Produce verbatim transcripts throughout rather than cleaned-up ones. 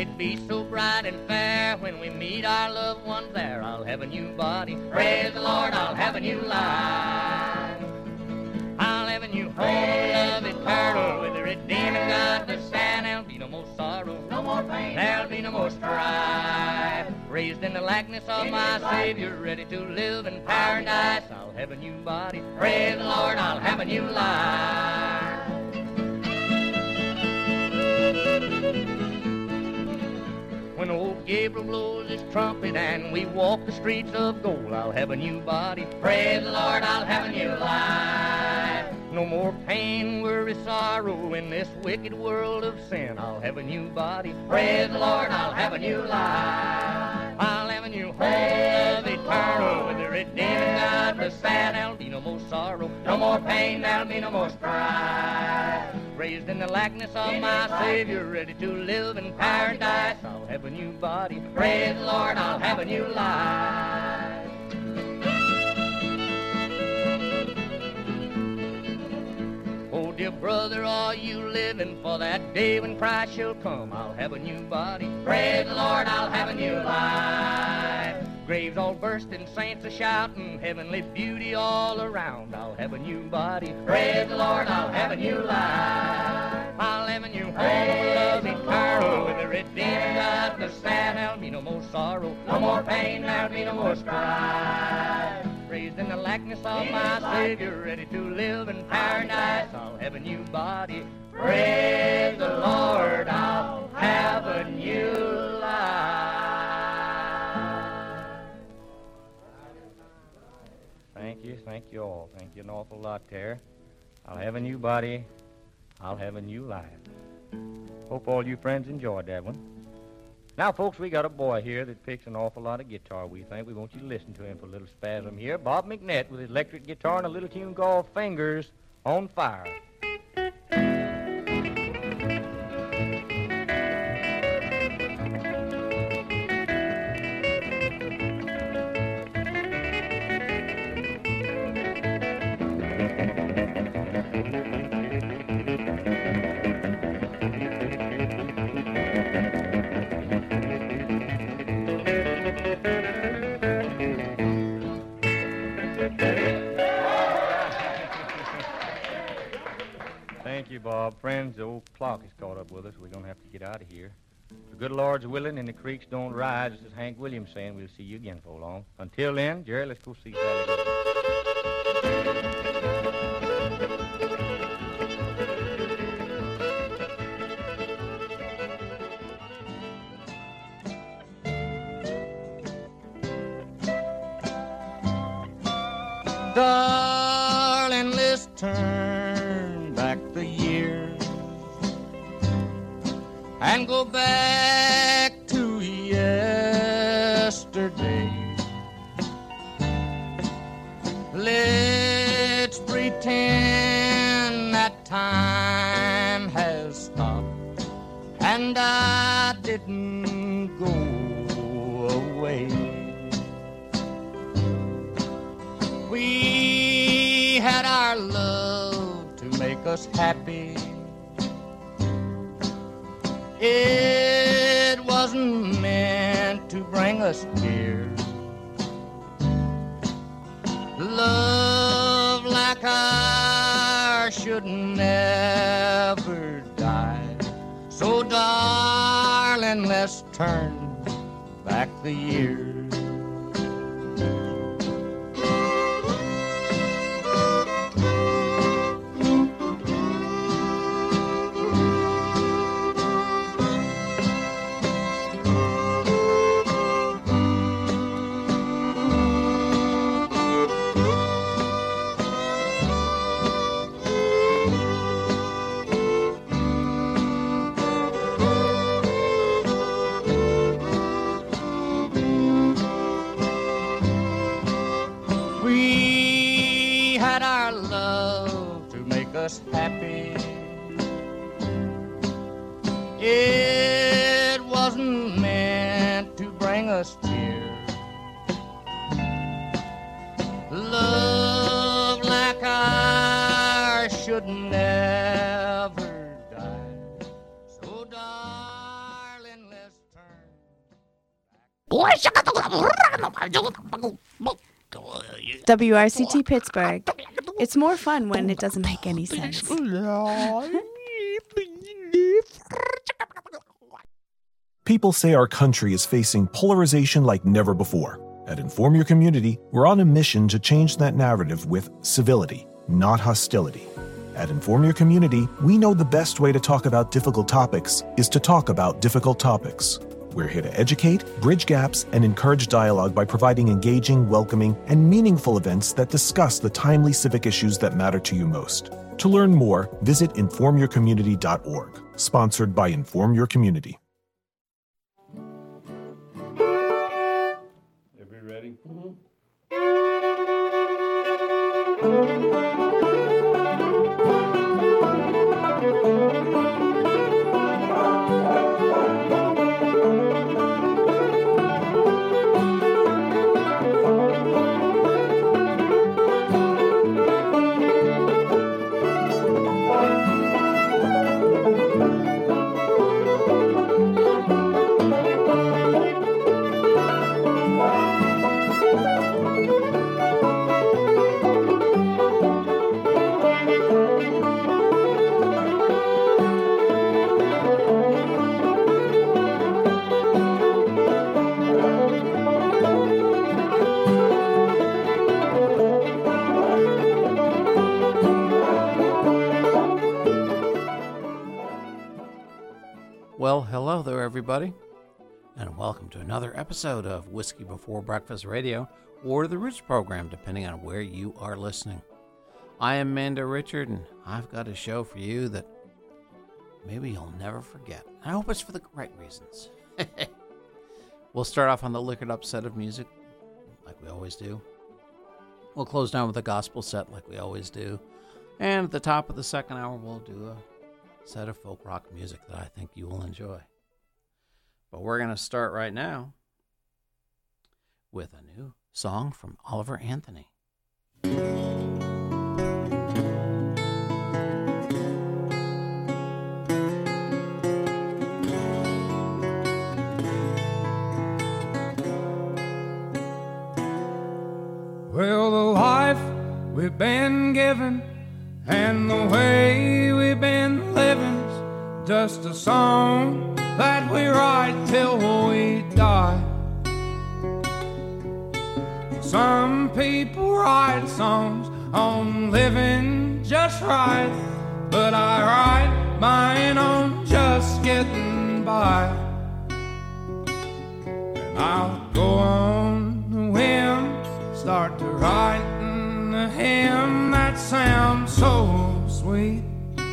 it be so bright and fair when we meet our loved ones there. I'll have a new body, praise the Lord, I'll have a new life. I'll have a new home, love eternal, with the redeeming God to stand. There'll be no more sorrow, no more pain, there'll be no more strife. Raised in the likeness of my Savior, ready to live in paradise. I'll have a new body, praise the Lord, I'll have a new life. When old Gabriel blows his trumpet and we walk the streets of gold, I'll have a new body, praise the Lord, I'll have a new life. No more pain, worry, sorrow in this wicked world of sin. I'll have a new body, praise the Lord, I'll have a new life. I'll have a new home, love eternal, with the redeeming God to stand. There'll be no more sorrow, no more pain, there'll be no more strife. Raised in the likeness of my Savior, ready to live in paradise. I'll have a new body, praise the Lord, I'll have a new life. Oh, dear brother, are you living for that day when Christ shall come? I'll have a new body, praise the Lord, I'll have a new life. Graves all bursting, saints a-shouting, heavenly beauty all around. I'll have a new body, praise the Lord, I'll have a new life. I'll have a new home, love eternal, with the redeeming God to stand. There'll be no more sorrow, no more pain, there'll be no more strife. Raised in the likeness of my Savior, ready to live in paradise. I'll have a new body, praise the Lord, I'll have a new life. Thank you, thank you all. Thank you an awful lot there. I'll have a new body, I'll have a new life. Hope all you friends enjoyed that one. Now, folks, we got a boy here that picks an awful lot of guitar, we think. We want you to listen to him for a little spasm here. Bob McNett with his electric guitar and a little tune called Fingers on Fire. Thank you, Bob. Friends, the old clock has caught up with us. We're going to have to get out of here. If the good Lord's willing and the creeks don't rise, as Hank Williams saying, we'll see you again for long. Until then, Jerry, let's go see Sally. Darling, let's turn back the years and go back to yesterday. Let's pretend that time has stopped and I didn't go away. We had our love to make us happy. It wasn't meant to bring us tears. Love like ours should never die. So, darling, let's turn back the years. We had our love to make us happy. It wasn't meant to bring us tears. Love like ours should never die. So, darling, let's W R C T Pittsburgh. It's more fun when it doesn't make any sense. People say our country is facing polarization like never before. At Inform Your Community, we're on a mission to change that narrative with civility, not hostility. At Inform Your Community, we know the best way to talk about difficult topics is to talk about difficult topics. We're here to educate, bridge gaps, and encourage dialogue by providing engaging, welcoming, and meaningful events that discuss the timely civic issues that matter to you most. To learn more, visit inform your community dot org. Sponsored by Inform Your Community. Everybody ready? Mm-hmm. Well, hello there, everybody, and welcome to another episode of Whiskey Before Breakfast Radio, or the Roots program, depending on where you are listening. I am Mando Richard, and I've got a show for you that maybe you'll never forget. I hope it's for the right reasons. We'll start off on the liquored up set of music, like we always do. We'll close down with a gospel set, like we always do. And at the top of the second hour, we'll do a set of folk rock music that I think you will enjoy. But we're going to start right now with a new song from Oliver Anthony. Well, the life we've been given and the way we've been living's just a song that we write till we die. Some people write songs on living just right, but I write mine on just getting by. And I'll go on the whim, start to writing a hymn that sounds so sweet.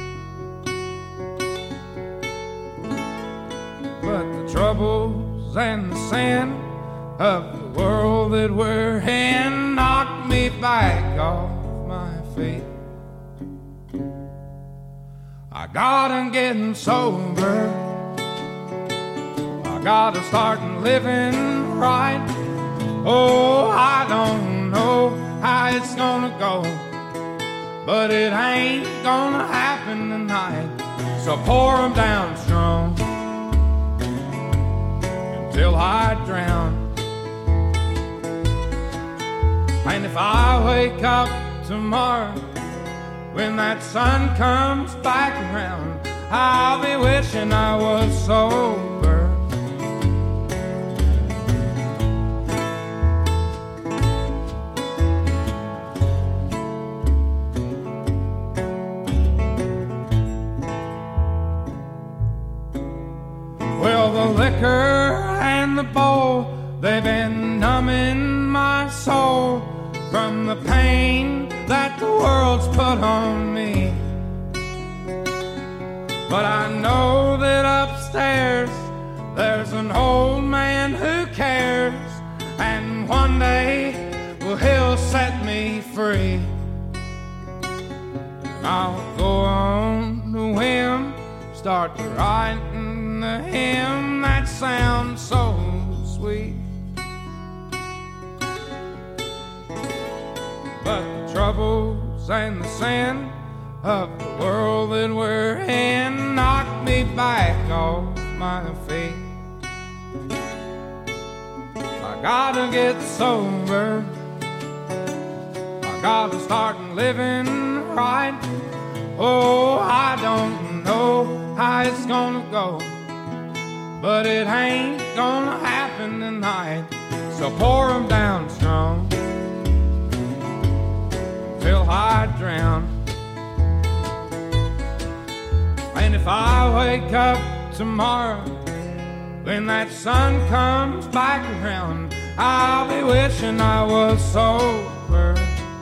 But the troubles and the sin of the world that we're in knocked me back off my feet. I gotta get sober, I gotta start living right. Oh, I don't know how it's gonna go, but it ain't gonna happen tonight. So pour 'em down strong till I drown. And if I wake up tomorrow when that sun comes back around, I'll be wishing I was sober. Well, the liquor and the bowl, they've been numbing my soul from the pain that the world's put on me. But I know that upstairs there's an old man who cares, and one day, well, he'll set me free. And I'll go on the whim, start to writing the hymn that sounds so sweet. But the troubles and the sin of the world that we're in knocked me back off my feet. gotta get sober. I gotta start living right. Oh, I don't know how it's gonna go, but it ain't gonna happen tonight. So pour 'em down strong till I drown. And if I wake up tomorrow when that sun comes back around, I'll be wishing I was sober.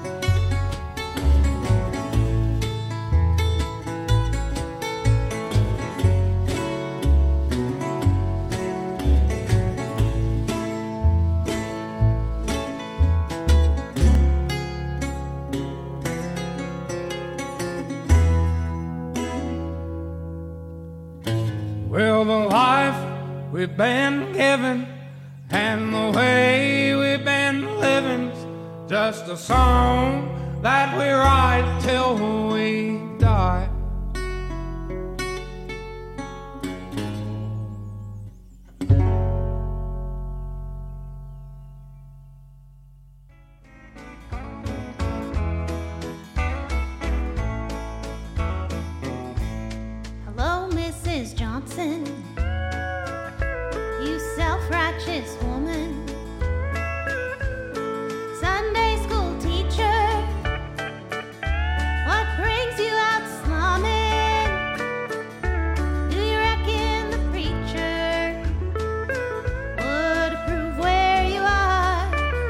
Well, the life we've been given and the way we've been living's just a song that we write till we die. Hello, Missus Johnson, you self-righteous woman, Sunday school teacher, what brings you out slumming? Do you reckon the preacher would approve where you are?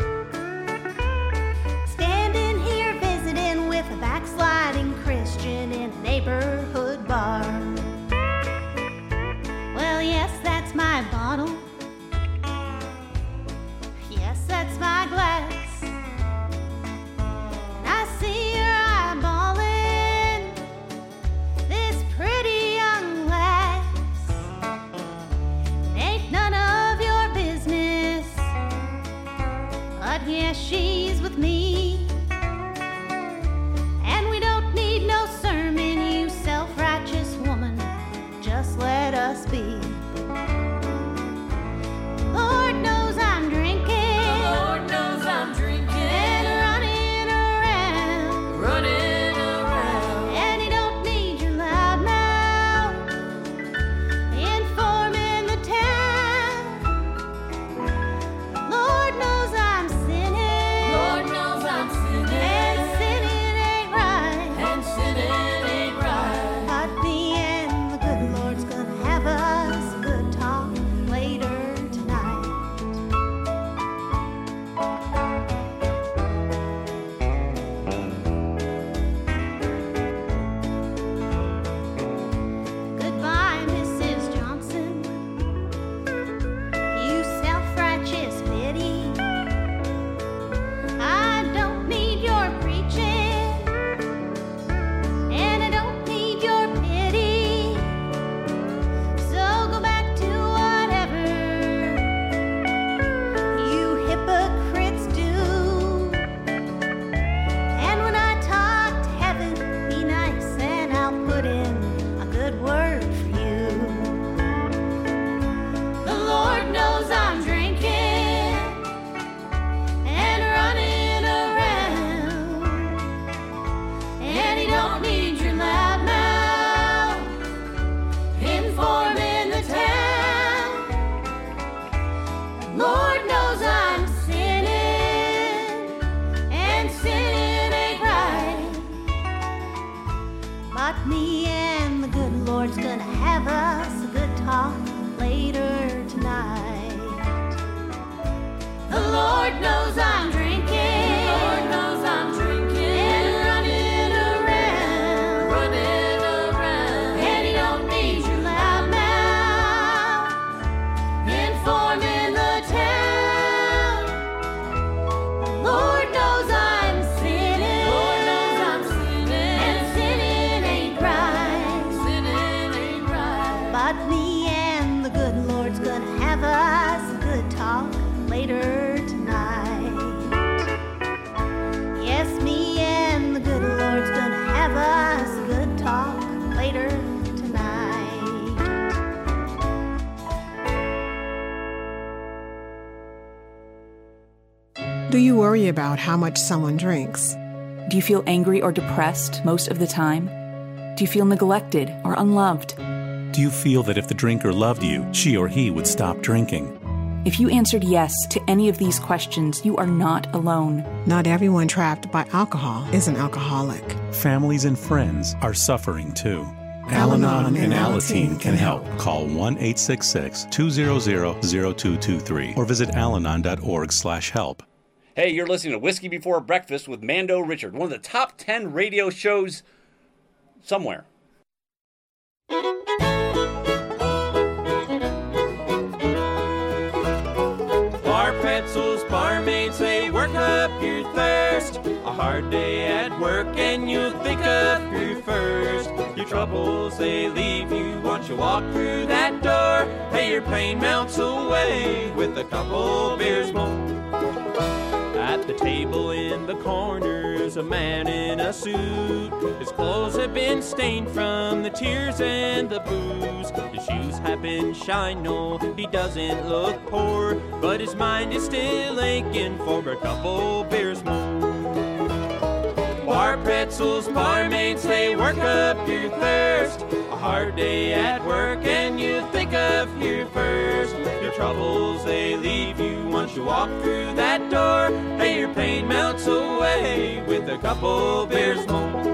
Standing here visiting with a backsliding Christian in a neighborhood bar. Well, yes, that's my bottle. Yes, that's my glass. I see your eyeballing this pretty young lass. It ain't none of your business, but yes, she's with me. And we don't need no sermon, you self-righteous woman. Just let us be. Lord knows I'm drinking. Lord knows I'm drinking. And running around. Running around. And he don't need your loud mouth informing the town. Lord knows I'm sinning. Lord knows I'm sinning. And sinning ain't right. And sinning ain't right. But the end, the good Lord's gonna have us a good talk later tonight. Goodbye, Missus Johnson, you self-righteous pity. I don't need your preaching, and I don't need your pity. So go back to whatever you hypocrites do. And when I talk to heaven, be nice and I'll put in a good word for you. The Lord knows I'm drinking and running around. And he don't need your loud mouth informing the town. Lord knows I'm sinning, and sinning ain't right. But me and the good Lord's gonna have us a good talk later tonight. The Lord knows I'm drinking. Lord knows I'm drinking. And running around. Running around. And he don't need your loud mouth informing the town. Lord knows I'm sinning. Lord knows I'm sinning. And sinning ain't right. Sinning ain't right. But me and the good Lord's gonna have us a good talk later tonight. Yes, me and the good Lord's gonna have us a good talk later tonight. Do you worry about how much someone drinks? Do you feel angry or depressed most of the time? Do you feel neglected or unloved? Do you feel that if the drinker loved you, she or he would stop drinking? If you answered yes to any of these questions, you are not alone. Not everyone trapped by alcohol is an alcoholic. Families and friends are suffering too. Al-Anon Al-Anon and and Alateen can help. help. Call one eight six six, two zero zero, zero two two three or visit alanon dot org slash help. Hey, you're listening to Whiskey Before Breakfast with Mando Richard, one of the top ten radio shows somewhere. Bar pretzels, barmaids, they work up your thirst. A hard day at work and you think of your first. Your troubles, they leave you once you walk through that door. Hey, your pain melts away with a couple beers more. At the table in the corner's a man in a suit. His clothes have been stained from the tears and the booze. His shoes have been shined, no, he doesn't look poor, but his mind is still aching for a couple beers more. Bar pretzels, barmaids, they work up your thirst. A hard day at work and you think of your first. Your troubles, they leave you once you walk through that door. Hey, your pain melts away with a couple beers more.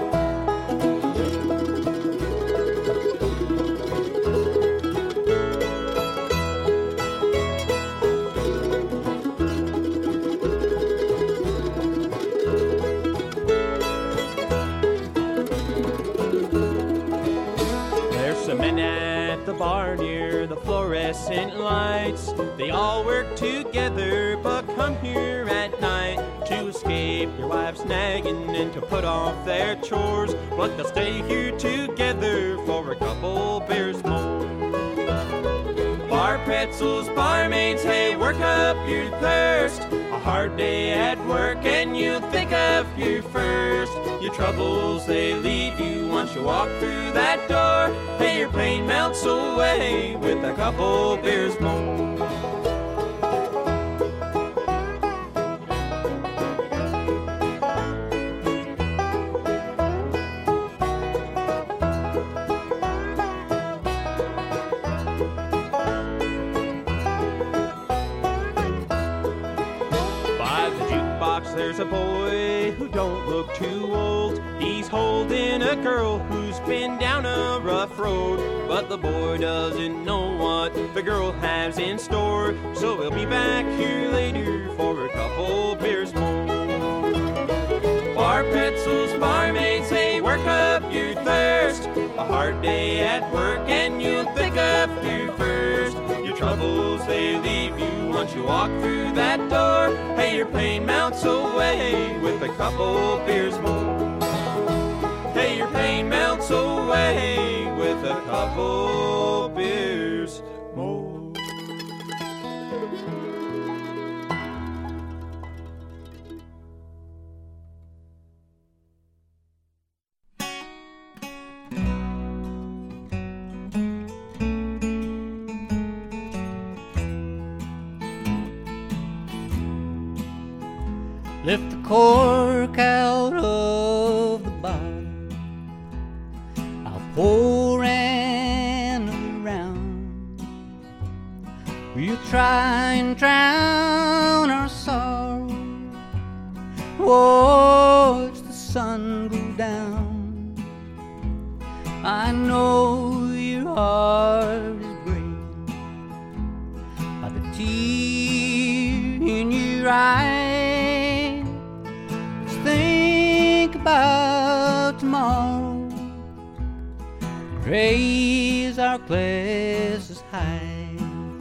Bar near the fluorescent lights. They all work together but come here at night to escape your wife's nagging and to put off their chores, but they'll stay here together for a couple beers more. Bar pretzels, barmaids, hey, work up your thirst. A hard day at work and you think of your first. Your troubles, they leave you once you walk through that door. Hey, your pain melts away with a couple beers more. There's a boy who don't look too old. He's holding a girl who's been down a rough road, but the boy doesn't know what the girl has in store, so we'll be back here later for a couple beers more. Bar pretzels, barmaids, they work up your thirst. A hard day at work and you'll think of your first. Your troubles, they leave you once you walk through that door. Hey, your pain melts away with a couple beers more. Hey, your pain melts away with a couple beers more. Lift the cork out of the bottle. I'll pour another round. We'll try and drown our sorrow. Watch the sun go down. I know your heart is breaking by the tear in your eyes. Think about tomorrow, raise our glasses high.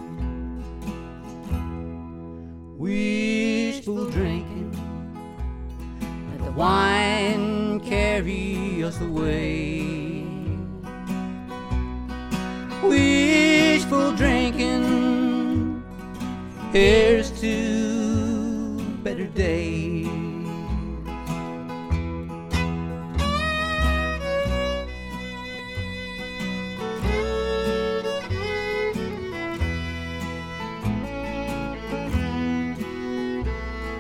Wishful drinking, let the wine carry us away. Wishful drinking, here's to better days.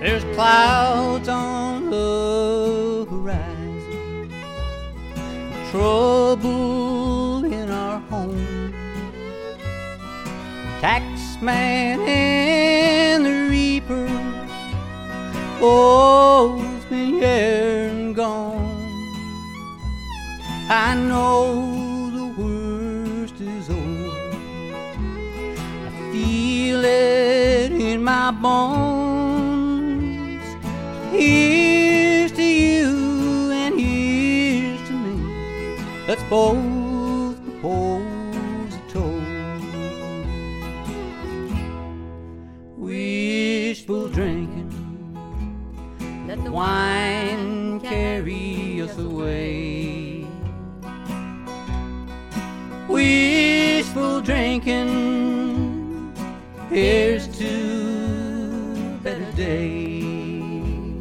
There's clouds on the horizon, trouble in our home. Taxman and the reaper, both been here and gone. I know the worst is over, I feel it in my bones. Here's to you and here's to me, let's both propose a toast. Wishful drinking, let the wine carry us away. Wishful drinking, here's to better days.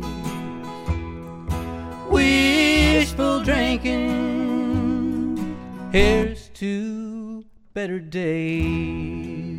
Wishful drinking, here's to better days.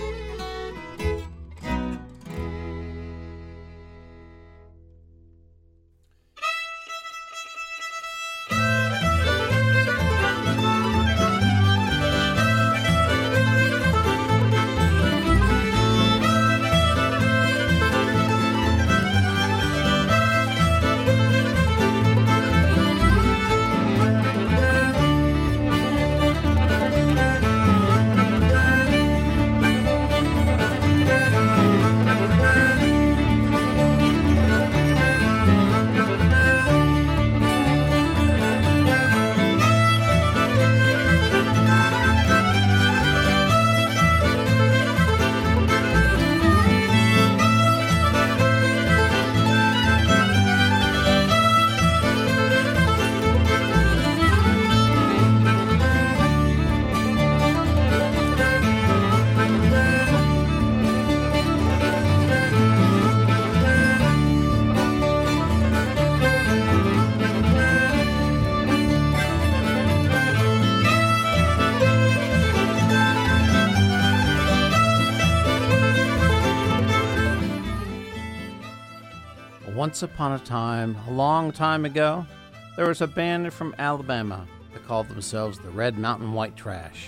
Once upon a time, a long time ago, there was a band from Alabama that called themselves the Red Mountain White Trash.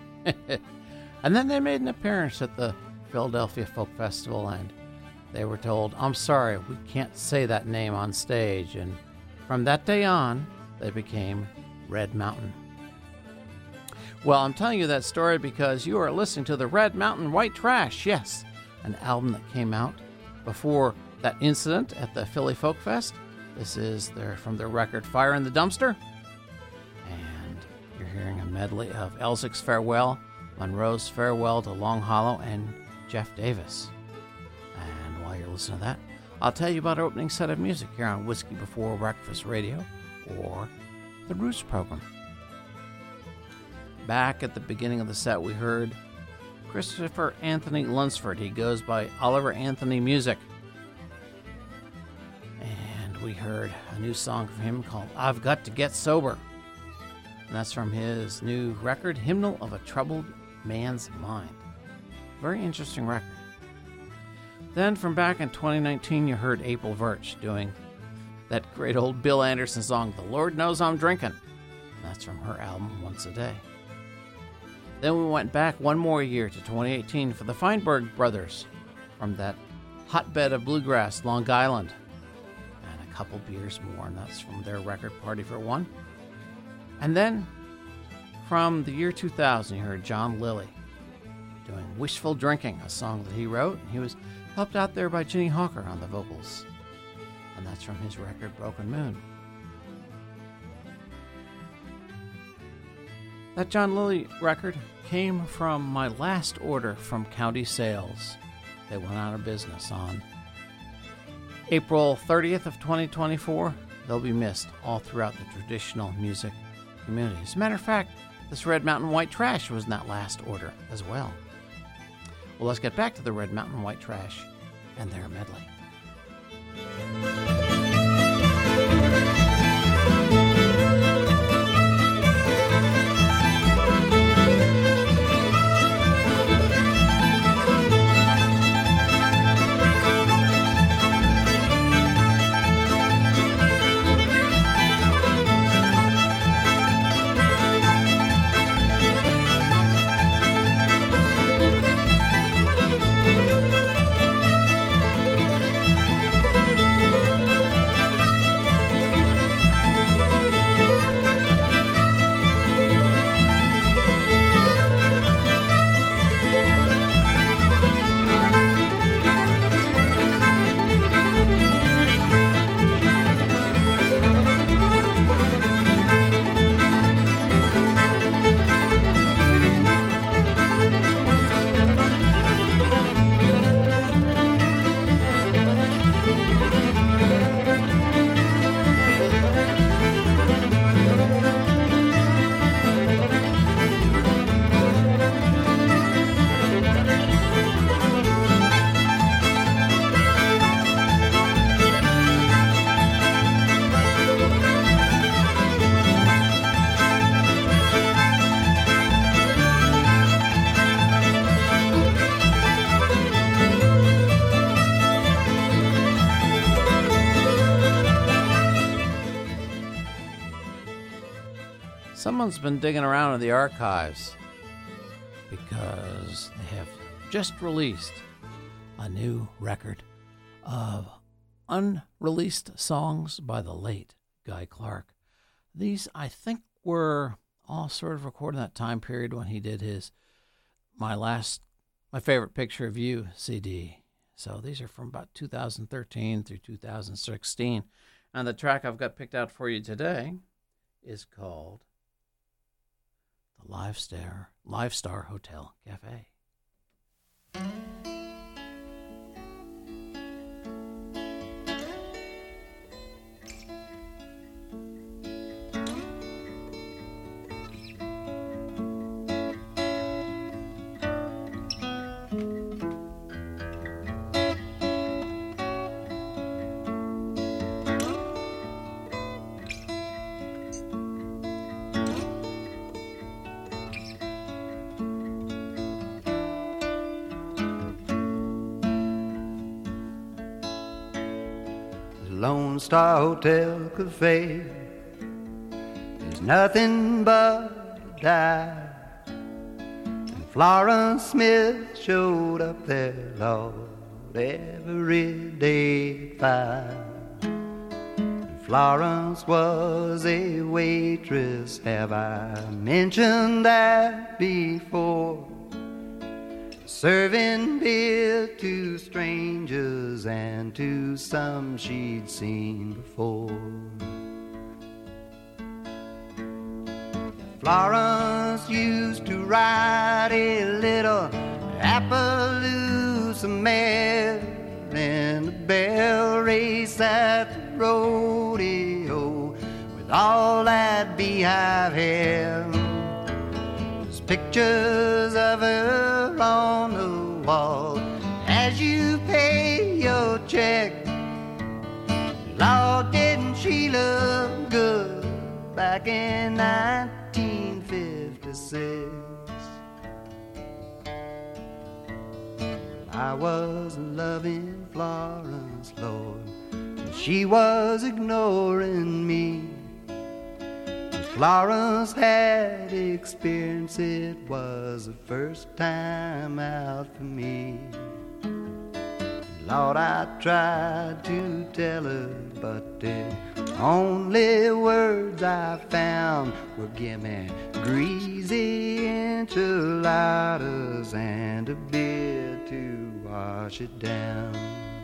And then they made an appearance at the Philadelphia Folk Festival, and they were told, I'm sorry, we can't say that name on stage. And from that day on, they became Red Mountain. Well, I'm telling you that story because you are listening to the Red Mountain White Trash, yes, an album that came out before that incident at the Philly Folk Fest. This is their, from their record Fire in the Dumpster. And you're hearing a medley of Elzic's Farewell, Monroe's Farewell to Long Hollow, and Jeff Davis. And while you're listening to that, I'll tell you about our opening set of music here on Whiskey Before Breakfast Radio, or the Roots program. Back at the beginning of the set, we heard Christopher Anthony Lunsford. He goes by Oliver Anthony Music. We heard a new song from him called I've Got to Get Sober. And that's from his new record, Hymnal of a Troubled Man's Mind. Very interesting record. Then from back in twenty nineteen, you heard April Virch doing that great old Bill Anderson song, The Lord Knows I'm Drinking. And that's from her album, Once a Day. Then we went back one more year to twenty eighteen for the Feinberg Brothers from that hotbed of bluegrass, Long Island. Couple beers more, and that's from their record Party for One. And then from the year two thousand, you heard John Lilly doing Wishful Drinking, a song that he wrote. He was helped out there by Ginny Hawker on the vocals, and that's from his record Broken Moon. That John Lilly record came from my last order from County Sales. They went out of business on April thirtieth of twenty twenty-four. They'll be missed all throughout the traditional music community. As a matter of fact, this Red Mountain White Trash was in that last order as well. Well, let's get back to the Red Mountain White Trash and their medley. Someone's been digging around in the archives because they have just released a new record of unreleased songs by the late Guy Clark. These, I think, were all sort of recorded in that time period when he did his My Last, My Favorite Picture of You C D. So these are from about two thousand thirteen through two thousand sixteen. And the track I've got picked out for you today is called the Live Star, Live Star Hotel Cafe. Lone Star Hotel Cafe is nothing but a dive. And Florence Smith showed up there, Lord, every day at five. And Florence was a waitress, have I mentioned that before? Serving beer to strangers and to some she'd seen before. Florence used to ride a little Appaloosa mare in the bell race at the rodeo with all that beehive hair. There's pictures of her on the wall as you pay your check. Lord, didn't she look good back in nineteen fifty-six? I was loving Florence, Lord, and she was ignoring me. Florence had experience, it was the first time out for me. Lord, I tried to tell her, but the only words I found were give me greasy enchiladas and a beer to wash it down.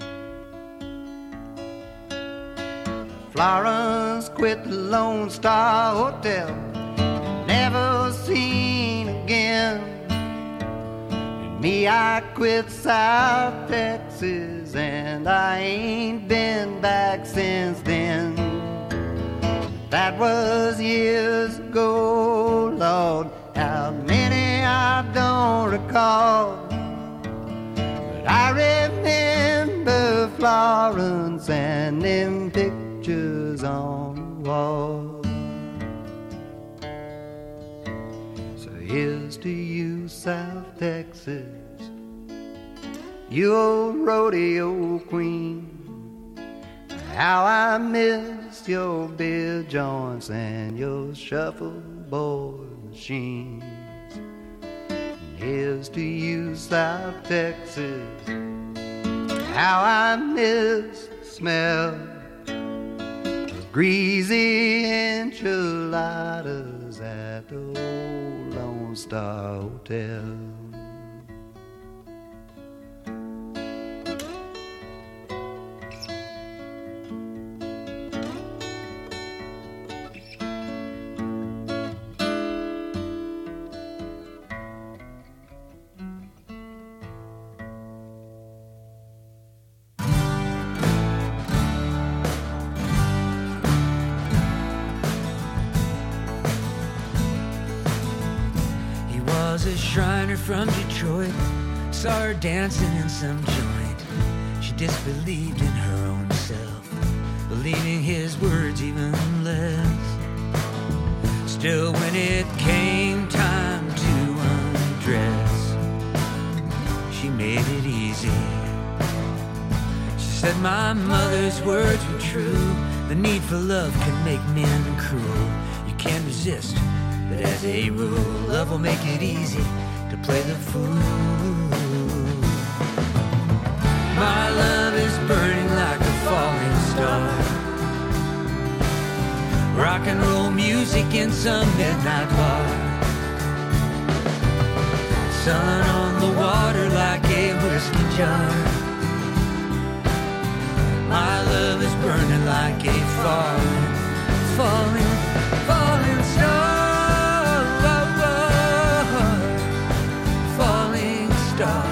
Florence quit the Lone Star Hotel, never seen again. And me, I quit South Texas, and I ain't been back since then. That was years ago, Lord, how many I don't recall. But I remember Florence and them pictures on the wall. So here's to you, South Texas, you old rodeo queen. How I missed your beer joints and your shuffleboard machines. And here's to you, South Texas, how I miss the smell greasy enchiladas at the old Lone Star Hotel. A Shriner from Detroit saw her dancing in some joint. She disbelieved in her own self, believing his words even less. Still, when it came time to undress, she made it easy. She said my mother's words were true. The need for love can make men cruel. You can't resist but as a rule, love will make it easy to play the fool. My love is burning like a falling star. Rock and roll music in some midnight bar. Sun on the water like a whiskey jar. My love is burning like a falling, falling, falling star. Falling star.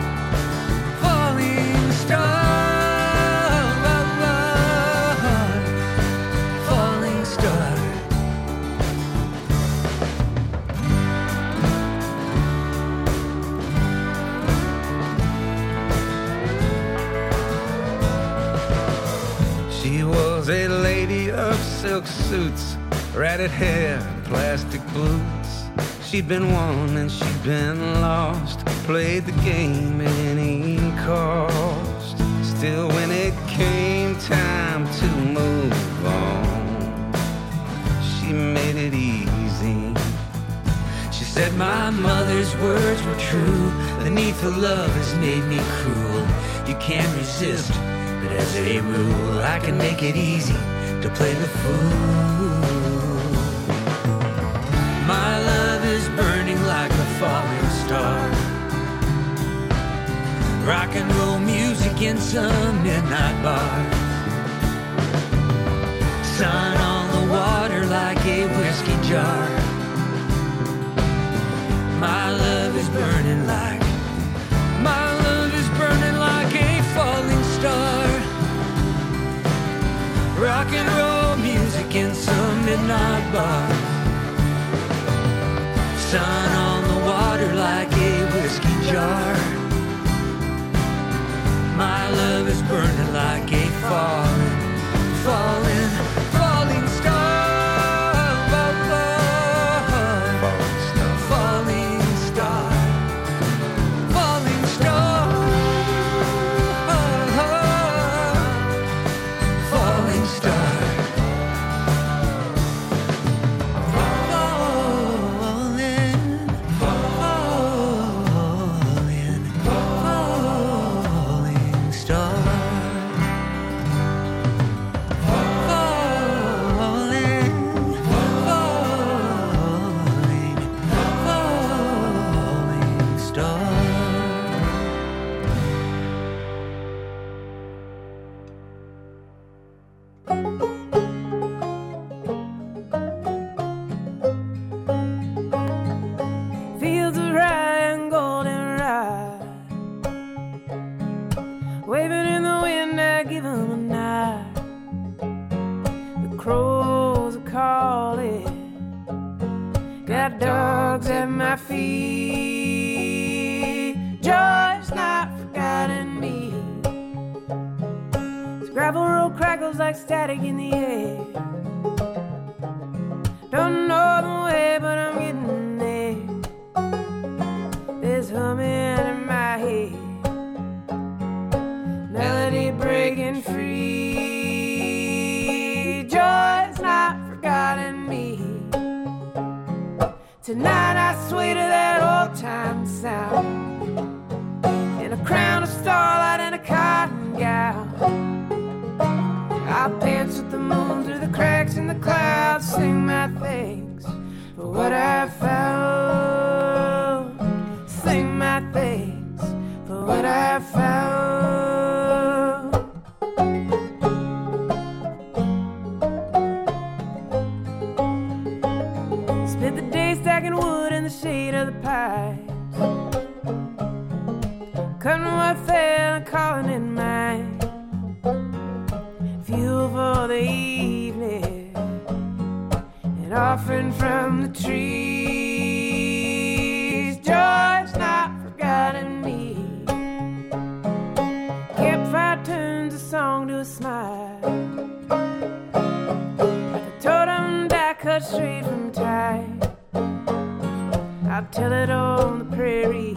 Falling star. Falling star. She was a lady of silk suits, ratted hair and plastic boots. She'd been won and she'd been lost, played the game at any cost. Still, when it came time to move on, she made it easy. She said my mother's words were true. The need for love has made me cruel. You can't resist, but as a rule, I can make it easy to play the fool. My love is burning like a falling star. Rock and roll music in some midnight bar. Sun on the water like a whiskey jar. My love is burning like, my love is burning like a falling star. Rock and roll music in some midnight bar. Sun on the water like a whiskey jar. My love is burning like a falling, falling, falling star. Falling star. Falling star. Falling star. Fields of rye and golden rye, waving in the wind, I give 'em a nod. The crows are calling, got dogs at my feet. Joy's not forgotten me. This gravel road crackles like static in the air. Don't know the way, but I'm getting there. There's humming in my head, melody breaking free. Joy's not forgotten me. Tonight I sway to that old-time sound, in a crown of starlight and a cotton gown. I'll dance with the moon through the cracks in the clouds, sing my thanks for what I found. Sing my thanks for what I found. Spent the day stacking wood in the shade of the pipes, cutting what fell and calling it mine. Fuel for the evening, an offering from the trees. Joy's not forgotten me. Campfire turns a song to a smile, like a totem die cut straight from time. I'll tell it on the prairie.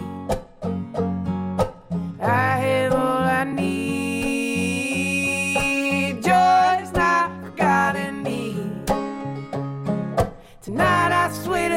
I have all I need. Joy's not forgotten me. Tonight I sway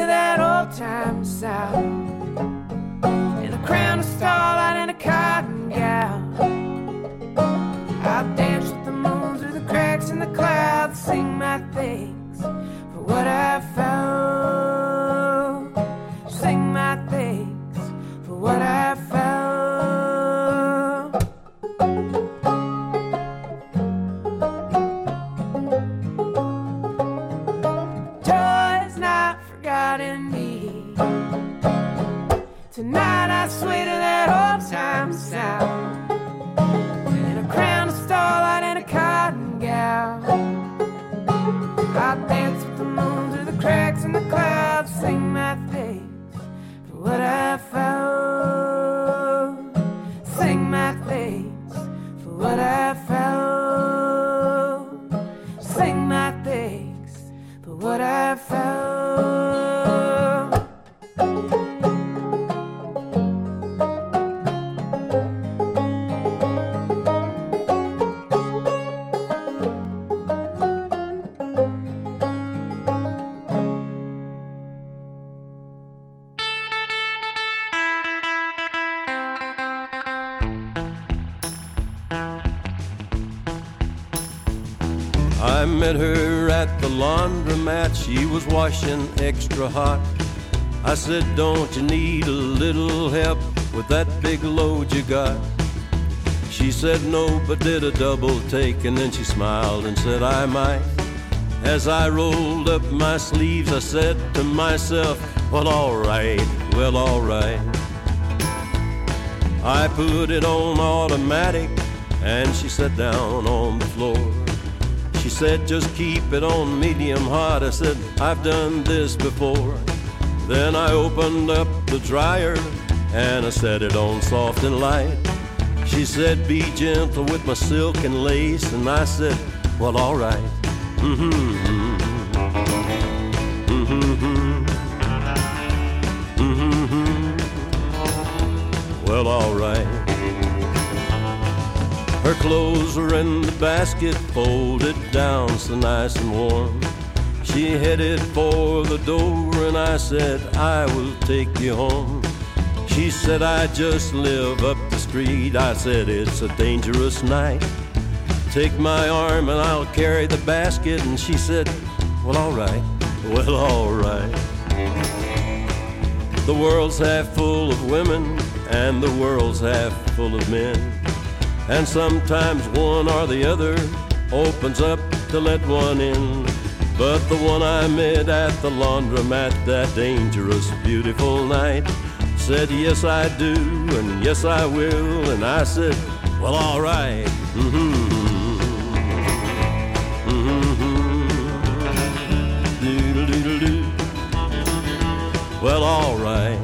night I sway to that old time sound. In a crown of starlight and a cotton gown, I dance with the moon through the cracks in the clouds, sing my thanks for what I found. Sing my thanks for what I found. Sing my thanks for what I found. I met her at the laundromat, she was washing extra hot. I said, don't you need a little help with that big load you got? She said no, but did a double take, and then she smiled and said I might. As I rolled up my sleeves, I said to myself, well, all right, well, all right. I put it on automatic, and she sat down on the floor. She said, just keep it on medium hot. I said, I've done this before. Then I opened up the dryer and I set it on soft and light. She said, be gentle with my silk and lace. And I said, well, all right. Mm-hmm. Mm-hmm. Mm-hmm. Well, all right. Her clothes were in the basket, folded down so nice and warm. She headed for the door and I said, I will take you home. She said, I just live up the street. I said, it's a dangerous night. Take my arm and I'll carry the basket. And she said, well, all right, well, all right. The world's half full of women and the world's half full of men. And sometimes one or the other opens up to let one in. But the one I met at the laundromat that dangerous, beautiful night said, yes, I do, and yes, I will. And I said, well, all right. Mm-hmm. Mm-hmm. Doodle-doodle-doo. Well, all right.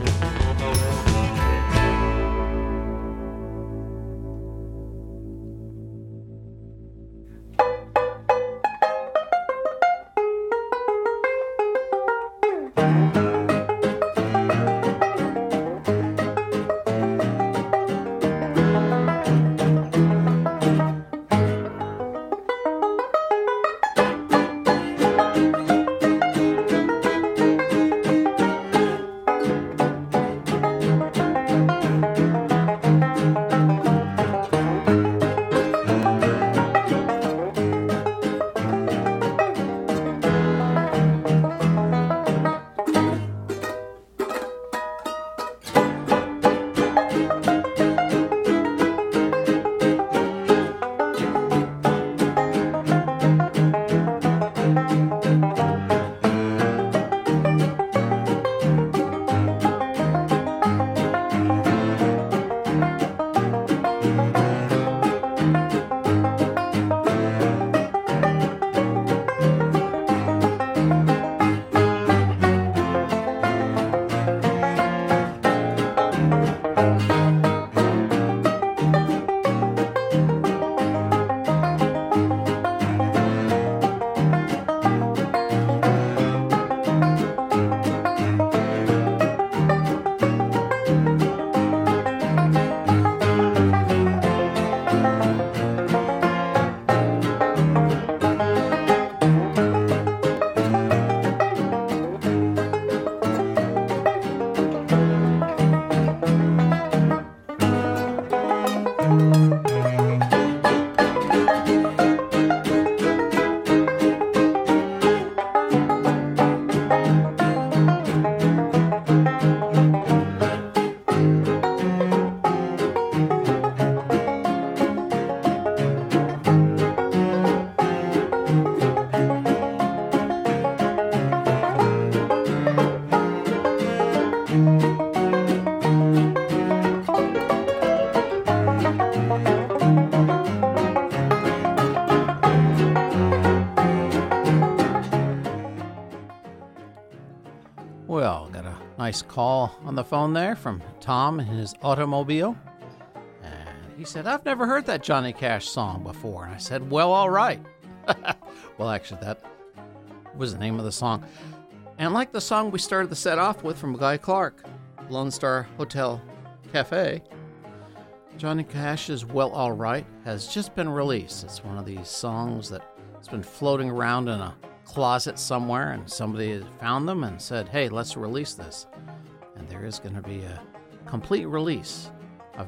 Nice call on the phone there from Tom in his automobile. And he said, I've never heard that Johnny Cash song before. And I said, well, all right. Well, actually, that was the name of the song. And like the song we started the set off with from Guy Clark, Lone Star Hotel Cafe, Johnny Cash's Well, All Right has just been released. It's one of these songs that's been floating around in a closet somewhere, and somebody found them and said, hey, let's release this. And there is going to be a complete release of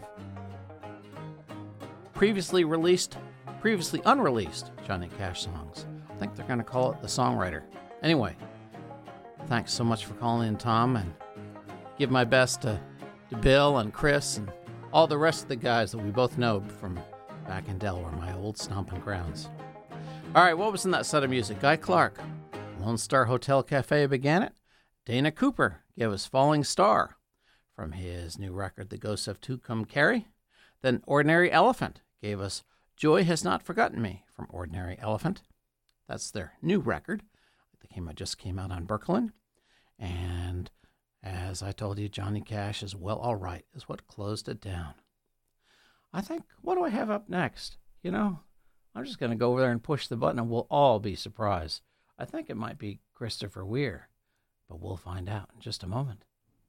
previously released, previously unreleased Johnny Cash songs. I think they're going to call it The Songwriter. Anyway, thanks so much for calling in, Tom, and give my best to, to Bill and Chris and all the rest of the guys that we both know from back in Delaware, my old stomping grounds. All right, what was in that set of music? Guy Clark, Lone Star Hotel Cafe began it. Dana Cooper gave us Falling Star from his new record, The Ghosts of Tucumcari. Then Ordinary Elephant gave us Joy Has Not Forgotten Me from Ordinary Elephant. That's their new record. They came, just came out on Berkelin. And as I told you, Johnny Cash's Well, All Right is what closed it down. I think, what do I have up next? You know, I'm just going to go over there and push the button and we'll all be surprised. I think it might be Christopher Weir, but we'll find out in just a moment.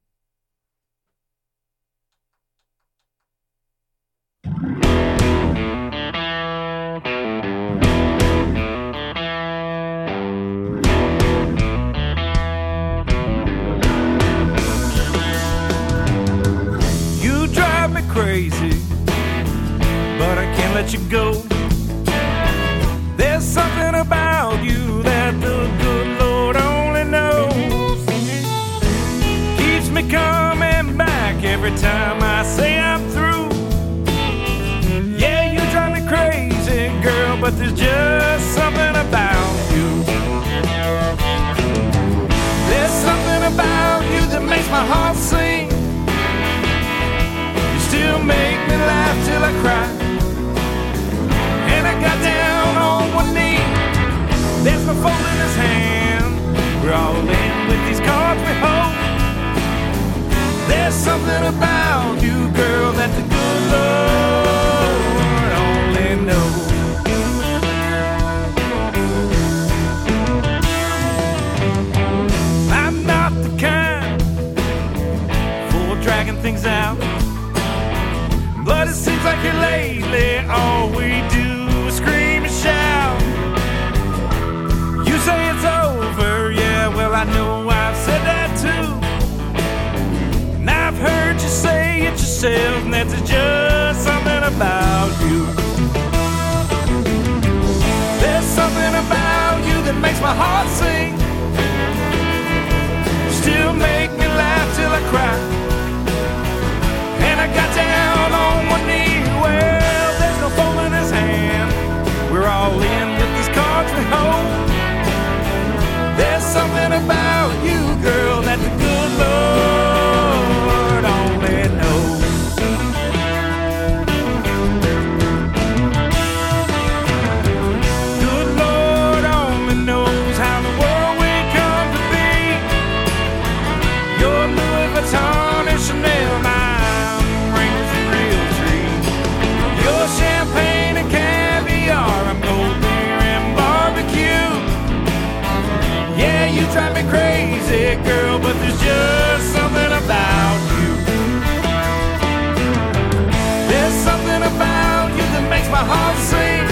You drive me crazy, but I can't let you go. There's something about you that the good Lord only knows. Keeps me coming back every time I say I'm through. Yeah, you drive me crazy, girl, but there's just something about you. There's something about you that makes my heart sing. You still make me laugh till I cry. And I got down on one knee. There's no fold in his hand. We're all in with these cards we hold. There's something about you, girl, that the good Lord only knows. I'm not the kind for dragging things out, but it seems like here lately all we do is scream and shout. You say it's over, yeah, well I know I've said that too. And I've heard you say it yourself, and that's just something about you. There's something about you that makes my heart sing. Still make me laugh till I cry. And I got down on one knee. Well, there's no fold in his hand. We're all in with these cards we hold. There's something about you, girl, that the good Lord only knows. Good Lord only knows how the world we come to be. Your Louis Vuitton and Chanel, mine rings a real tree. Your champagne and caviar, I'm gold beer and barbecue. Yeah, you drive me crazy, girl, but there's just something about you. There's something about you that makes my heart sing.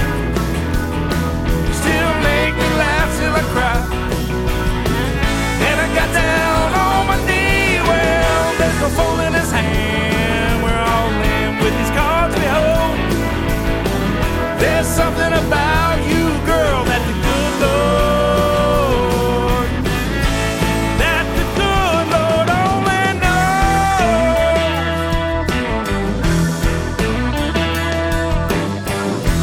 Still make me laugh till I cry. And I got down on my knee. Well, there's no fold in his hand. We're all in with these cards we hold. There's something about you, girl, that the good Lord, that the good Lord only knows.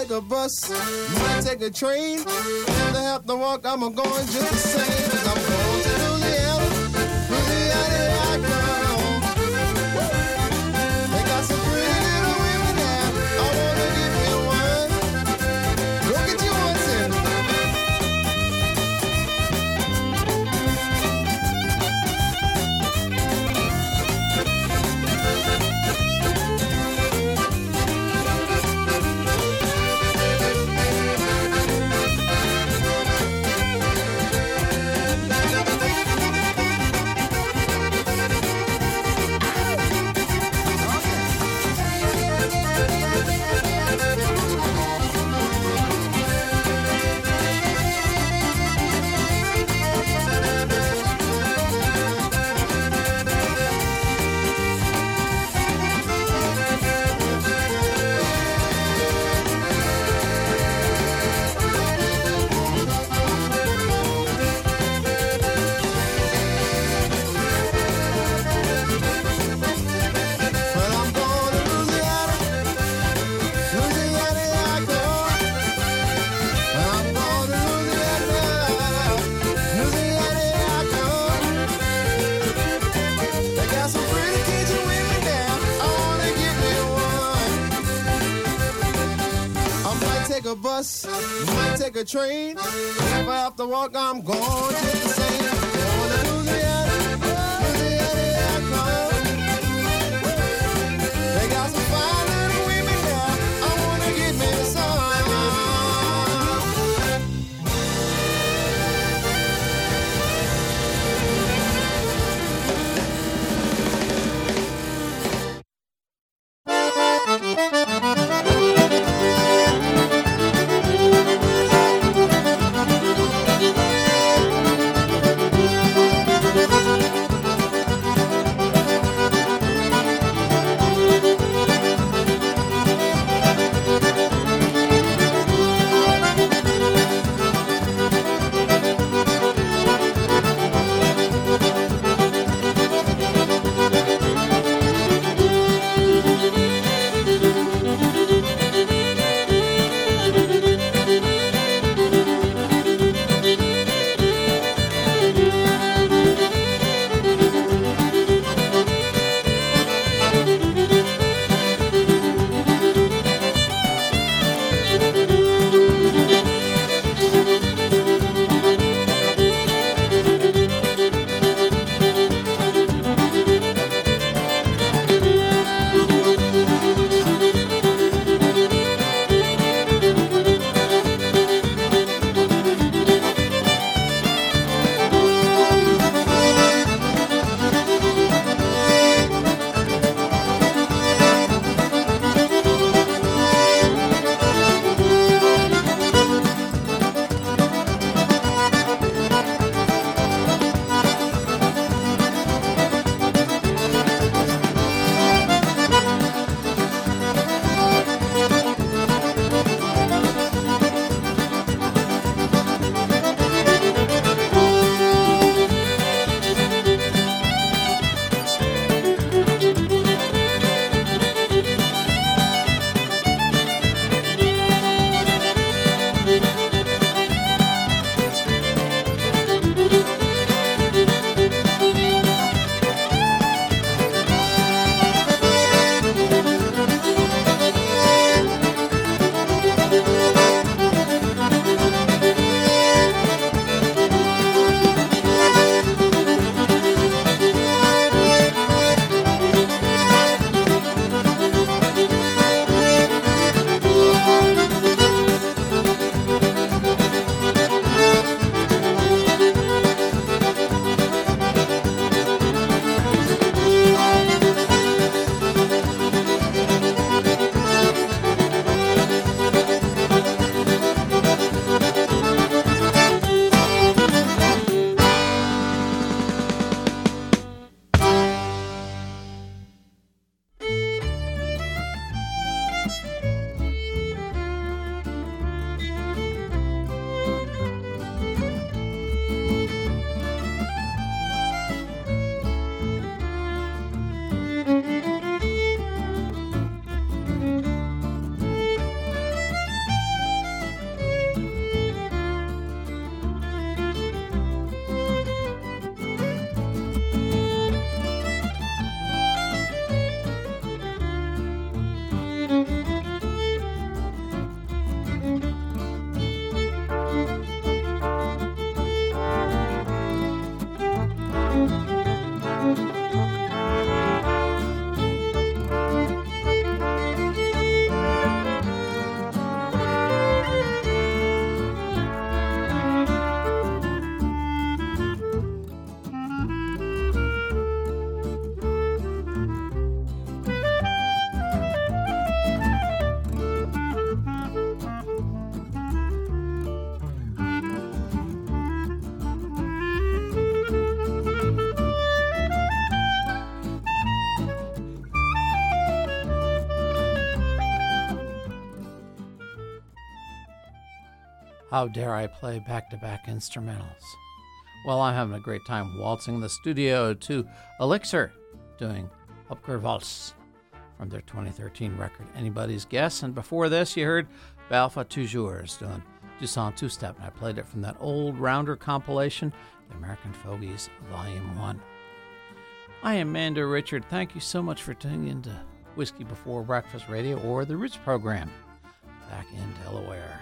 take a bus, might take a train. If I have to walk, I'm a going just the same. Cause I'm going to Louisiana, Louisiana I come. They got some pretty little women there. I wanna give me one. Go get you one, Cindy. Take a bus, might take a train. If I have to walk, I'm going just the same. Going to Louisiana, Louisiana I come. They got some fine little women there. I wanna get me some. How dare I play back-to-back instrumentals? Well, I'm having a great time waltzing in the studio to Elixir, doing Hopker Waltz from their twenty thirteen record, Anybody's Guess. And before this, you heard Balfa Toujours doing Dusan Two-Step, and I played it from that old Rounder compilation, The American Fogies, Volume one. I am Mando Richard. Thank you so much for tuning in to Whiskey Before Breakfast Radio, or the Roots program, back in Delaware.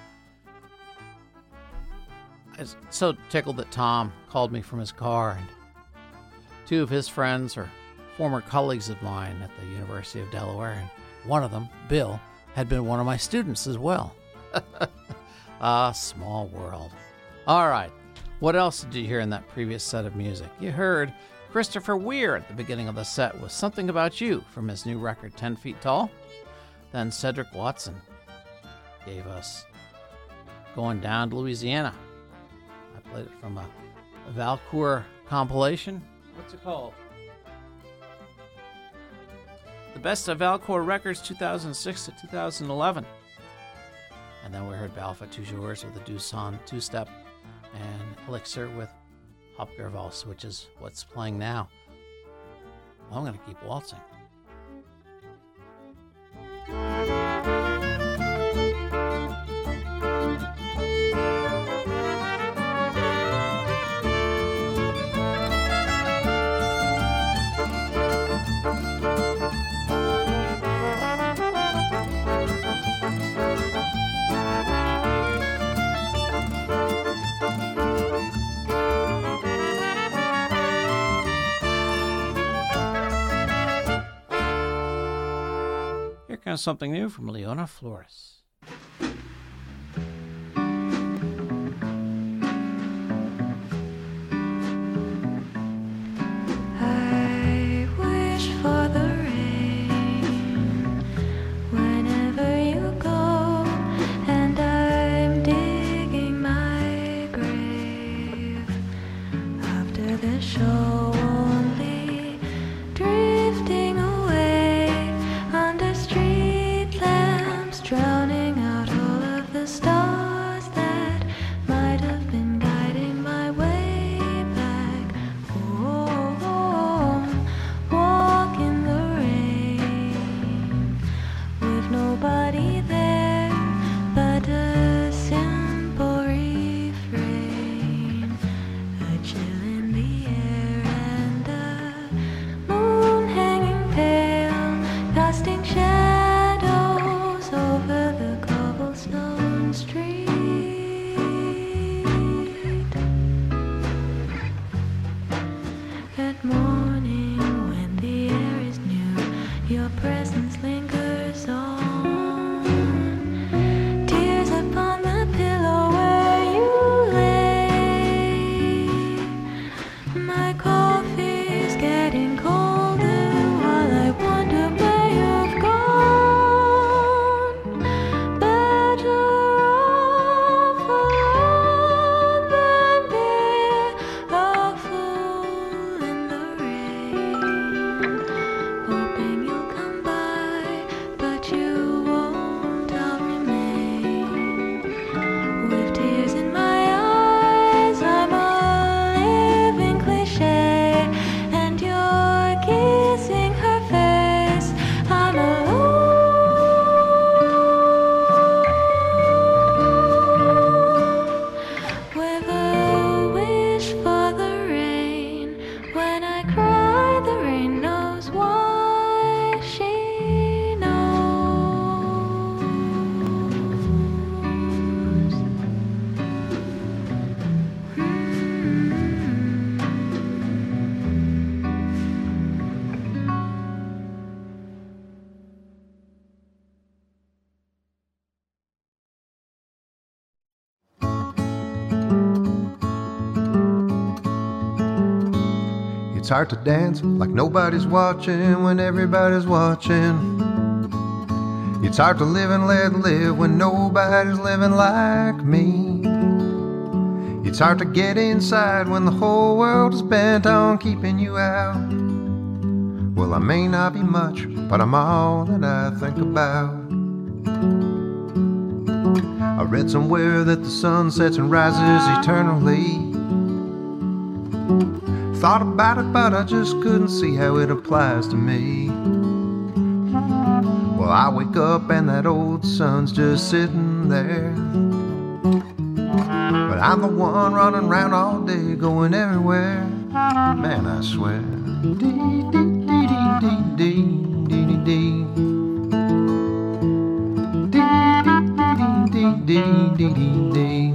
I was so tickled that Tom called me from his car, and two of his friends are former colleagues of mine at the University of Delaware, and one of them, Bill, had been one of my students as well. Ah, small world. All right, what else did you hear in that previous set of music? You heard Christopher Weir at the beginning of the set with Something About You from his new record, Ten Feet Tall. Then Cedric Watson gave us Going Down to Louisiana. I played it from a, a Valcour compilation. What's it called? The Best of Valcour Records two thousand six to two thousand eleven. And then we heard Balfa Toujours with the Dusan Two-Step, and Elixir with Hopker Waltz, which is what's playing now. Well, I'm going to keep waltzing. Here comes something new from Leona Flores. I wish for the rain whenever you go, and I'm digging my grave after the show, only drifting away under street lamps, drowning out all of the stars that might have been guiding my way back home. Walk in the rain with nobody there but a simple refrain, a chill in the air and a moon hanging pale, casting shadows over the cobblestone street. At morning, when the air is new, your presence lingers on. Tears upon the pillow where you lay. My coffee's getting colder while I wonder where you've gone. Better off alone than be a fool in the rain, hoping you'll come by, but you won't. I'll remain with tears in my eyes. I'm a living cliche, and you're kissing her face. I'm alone with a wish for the rain. When I cry, the rain knows why. She knows. It's hard to dance like nobody's watching when everybody's watching. It's hard to live and let live when nobody's living like me. It's hard to get inside when the whole world is bent on keeping you out. Well, I may not be much, but I'm all that I think about. I read somewhere that the sun sets and rises eternally. Thought about it, but I just couldn't see how it applies to me. Well, I wake up and that old sun's just sitting there, but I'm the one running around all day, going everywhere. Man, I swear. Dee, dee, dee, dee, dee, dee, dee, dee. Dee, dee, dee, dee, dee, dee.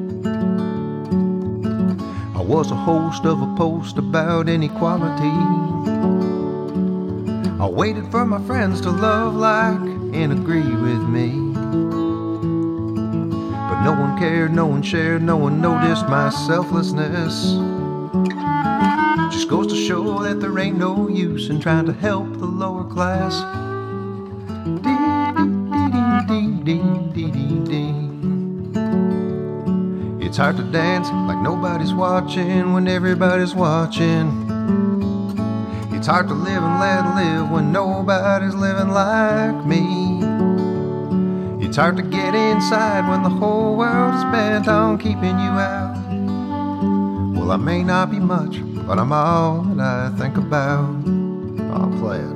I was a host of a post about inequality. I waited for my friends to love like and agree with me, but no one cared, no one shared, no one noticed my selflessness. Just goes to show that there ain't no use in trying to help the lower class. Dee, dee, dee, dee, dee, dee. It's hard to dance like nobody's watching when everybody's watching. It's hard to live and let live when nobody's living like me. It's hard to get inside when the whole world is bent on keeping you out. Well, I may not be much, but I'm all that I think about. I'll play it.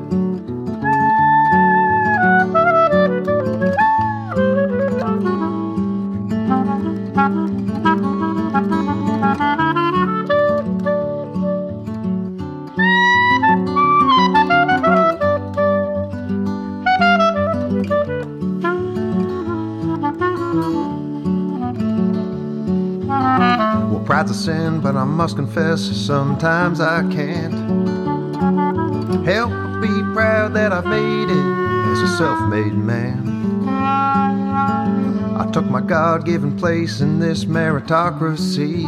Pride's a sin, but I must confess sometimes I can't help but be proud that I made it as a self-made man. I took my God-given place in this meritocracy.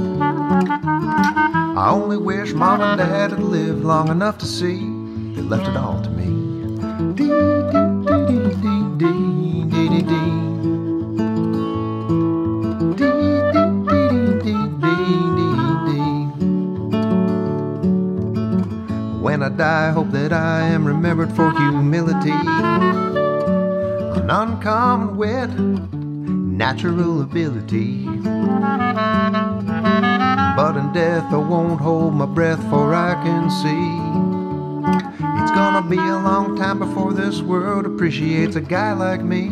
I only wish Mom and Dad had lived long enough to see they left it all to me. Dee, dee, dee, dee, dee, dee, dee. When I die, I hope that I am remembered for humility, an uncommon wit, natural ability. But in death I won't hold my breath, for I can see it's gonna be a long time before this world appreciates a guy like me.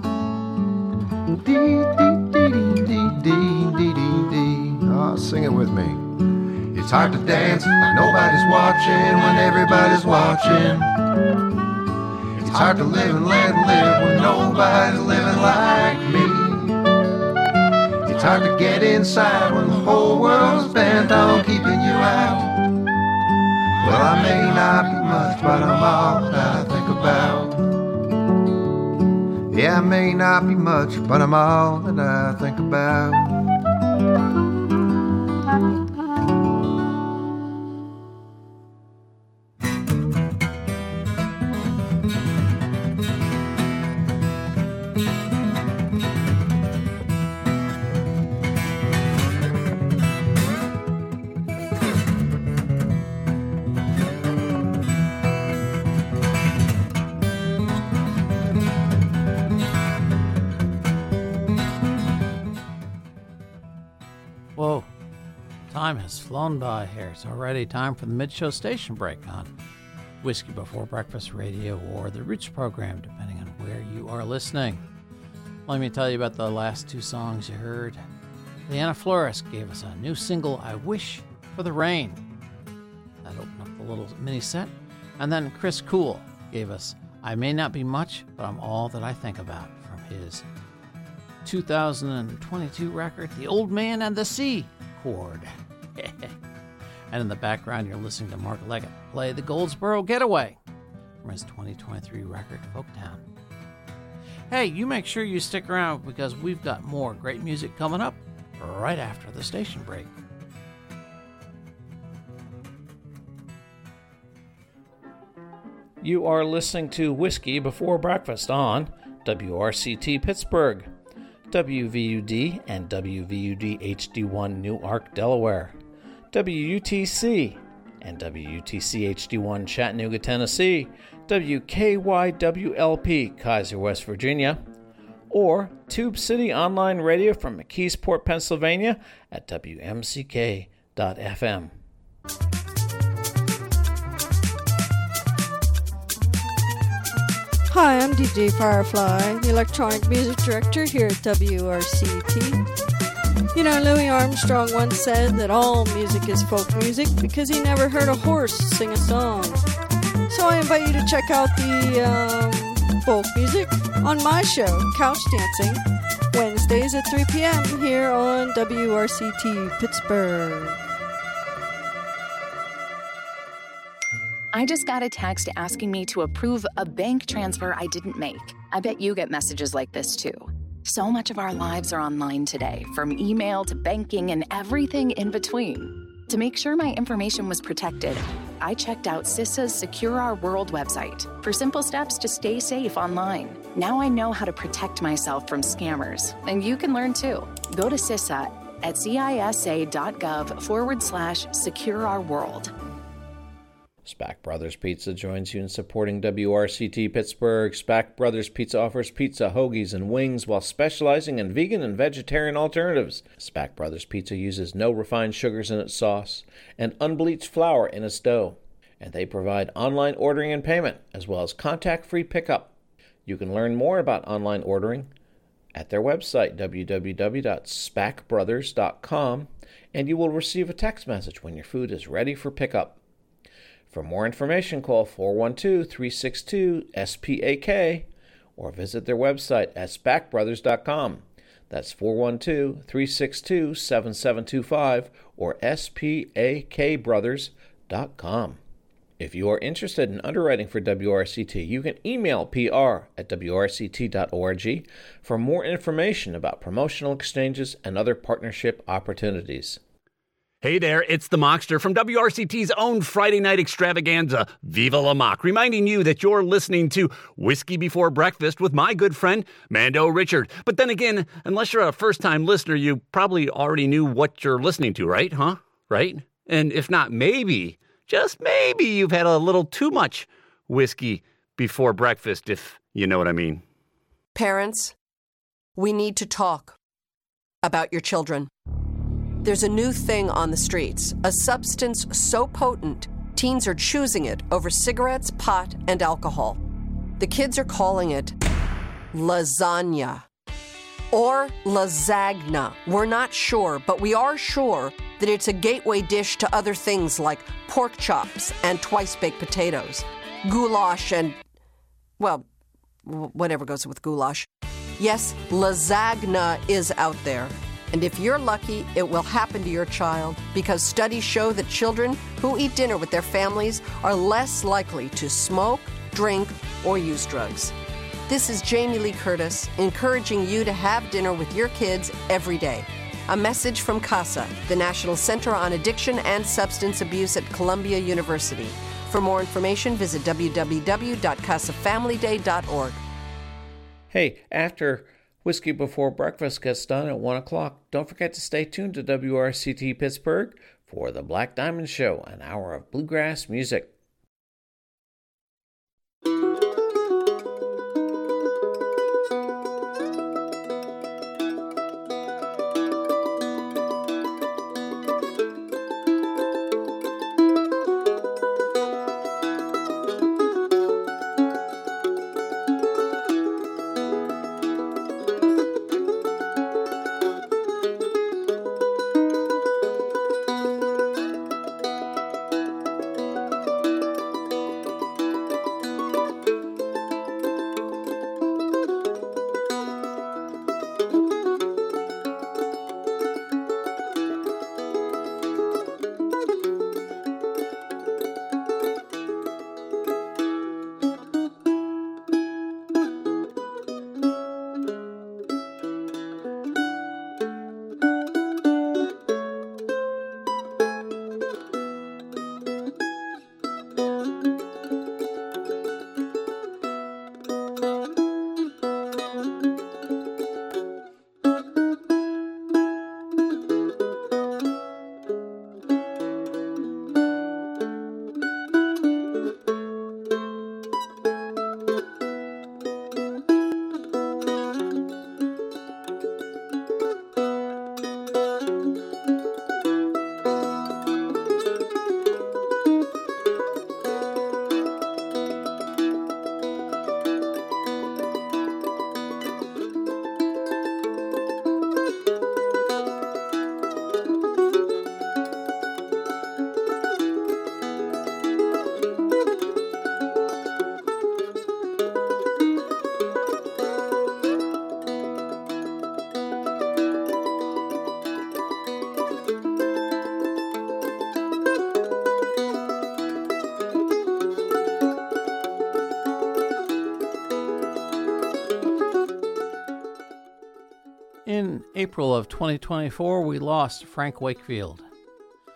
Dee, dee, dee, dee, dee, dee, dee, dee. Oh, sing it with me. It's hard to dance like nobody's watching when everybody's watching. It's hard to live and let live when nobody's living like me. It's hard to get inside when the whole world's bent on keeping you out. Well, I may not be much, but I'm all that I think about. Yeah, I may not be much, but I'm all that I think about. Whoa, time has flown by here. It's already time for the mid-show station break on Whiskey Before Breakfast Radio or the Roots program, depending on where you are listening. Let me tell you about the last two songs you heard. Leanna Flores gave us a new single, I Wish for the Rain. That opened up the little mini set. And then Chris Cool gave us I May Not Be Much, But I'm All That I Think About, from his two thousand twenty-two record, The Old Man and the Sea Chord. And in the background, you're listening to Mark Leggett play the Goldsboro Getaway from his twenty twenty-three record, Folktown. Hey, you make sure you stick around because we've got more great music coming up right after the station break. You are listening to Whiskey Before Breakfast on W R C T Pittsburgh, W V U D and W V U D H D one Newark, Delaware, W U T C and W U T C H D one Chattanooga, Tennessee, W K Y W L P Kaiser, West Virginia, or Tube City Online Radio from McKeesport, Pennsylvania at W M C K dot F M. Hi, I'm D J Firefly, the electronic music director here at W R C T. You know, Louis Armstrong once said that all music is folk music because he never heard a horse sing a song. So I invite you to check out the um, folk music on my show, Couch Dancing, Wednesdays at three p.m. here on W R C T Pittsburgh. I just got a text asking me to approve a bank transfer I didn't make. I bet you get messages like this too. So much of our lives are online today, from email to banking and everything in between. To make sure my information was protected, I checked out CISA's Secure Our World website for simple steps to stay safe online. Now I know how to protect myself from scammers, and you can learn too. Go to CISA at cisa.gov forward slash secure our world. Spack Brothers Pizza joins you in supporting W R C T Pittsburgh. Spack Brothers Pizza offers pizza, hoagies, and wings while specializing in vegan and vegetarian alternatives. Spack Brothers Pizza uses no refined sugars in its sauce and unbleached flour in its dough. And they provide online ordering and payment, as well as contact-free pickup. You can learn more about online ordering at their website, w w w dot spack brothers dot com, and you will receive a text message when your food is ready for pickup. For more information, call four one two, three six two, S P A K or visit their website at spack brothers dot com. That's four one two, three six two, seven seven two five or S P A K brothers dot com. If you are interested in underwriting for W R C T, you can email P R at w r c t dot org for more information about promotional exchanges and other partnership opportunities. Hey there, it's the Mockster from W R C T's own Friday night extravaganza, Viva La Mock, reminding you that you're listening to Whiskey Before Breakfast with my good friend, Mando Richard. But then again, unless you're a first-time listener, you probably already knew what you're listening to, right? Huh? Right? And if not, maybe, just maybe you've had a little too much whiskey before breakfast, if you know what I mean. Parents, we need to talk about your children. There's a new thing on the streets, a substance so potent, teens are choosing it over cigarettes, pot, and alcohol. The kids are calling it lasagna or lasagna. We're not sure, but we are sure that it's a gateway dish to other things like pork chops and twice-baked potatoes, goulash and, well, whatever goes with goulash. Yes, lasagna is out there. And if you're lucky, it will happen to your child because studies show that children who eat dinner with their families are less likely to smoke, drink, or use drugs. This is Jamie Lee Curtis encouraging you to have dinner with your kids every day. A message from CASA, the National Center on Addiction and Substance Abuse at Columbia University. For more information, visit w w w dot casa family day dot org. Hey, after Whiskey Before Breakfast gets done at one o'clock, don't forget to stay tuned to W R C T Pittsburgh for the Black Diamond Show, an hour of bluegrass music. In April of twenty twenty-four, we lost Frank Wakefield.